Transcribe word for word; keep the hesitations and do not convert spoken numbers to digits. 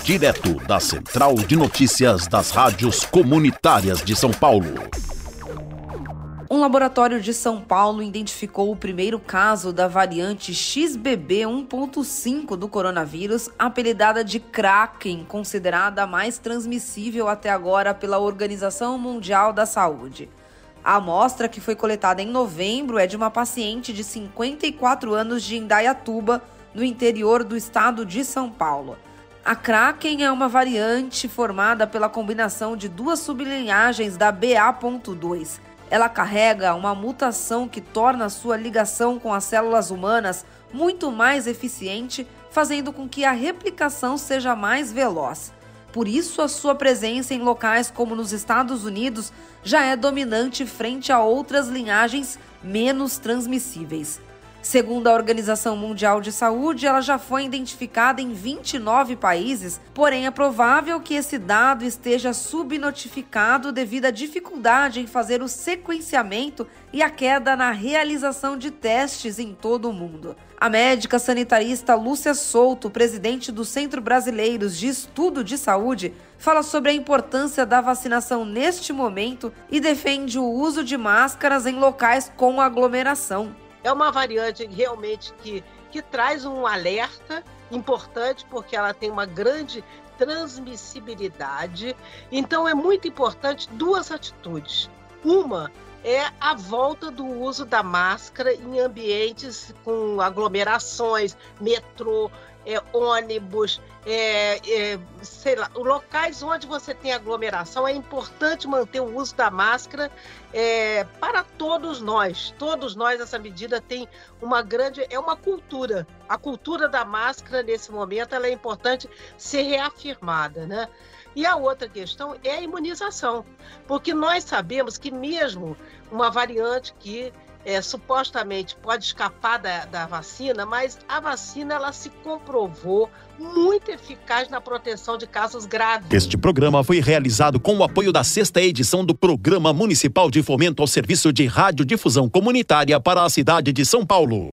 direto da Central de Notícias das Rádios Comunitárias de São Paulo. Um laboratório de São Paulo identificou o primeiro caso da variante X B B um ponto cinco do coronavírus, apelidada de Kraken, considerada a mais transmissível até agora pela Organização Mundial da Saúde. A amostra, que foi coletada em novembro, é de uma paciente de cinquenta e quatro anos de Indaiatuba, no interior do estado de São Paulo. A Kraken é uma variante formada pela combinação de duas sublinhagens da B A ponto dois. Ela carrega uma mutação que torna sua ligação com as células humanas muito mais eficiente, fazendo com que a replicação seja mais veloz. Por isso, a sua presença em locais como nos Estados Unidos já é dominante frente a outras linhagens menos transmissíveis. Segundo a Organização Mundial de Saúde, ela já foi identificada em vinte e nove países, porém é provável que esse dado esteja subnotificado devido à dificuldade em fazer o sequenciamento e a queda na realização de testes em todo o mundo. A médica sanitarista Lúcia Souto, presidente do Centro Brasileiros de Estudo de Saúde, fala sobre a importância da vacinação neste momento e defende o uso de máscaras em locais com aglomeração. É uma variante realmente que, que traz um alerta importante, porque ela tem uma grande transmissibilidade. Então, é muito importante duas atitudes. Uma é a volta do uso da máscara em ambientes com aglomerações, metrô, é, ônibus, é, é, sei lá, locais onde você tem aglomeração. É importante manter o uso da máscara é, para todos nós. Todos nós, essa medida tem uma grande... É uma cultura. A cultura da máscara, nesse momento, ela é importante ser reafirmada, né? E a outra questão é a imunização, porque nós sabemos que mesmo uma variante que é, supostamente pode escapar da, da vacina, mas a vacina ela se comprovou muito eficaz na proteção de casos graves. Este programa foi realizado com o apoio da sexta edição do Programa Municipal de Fomento ao Serviço de Radiodifusão Comunitária para a cidade de São Paulo.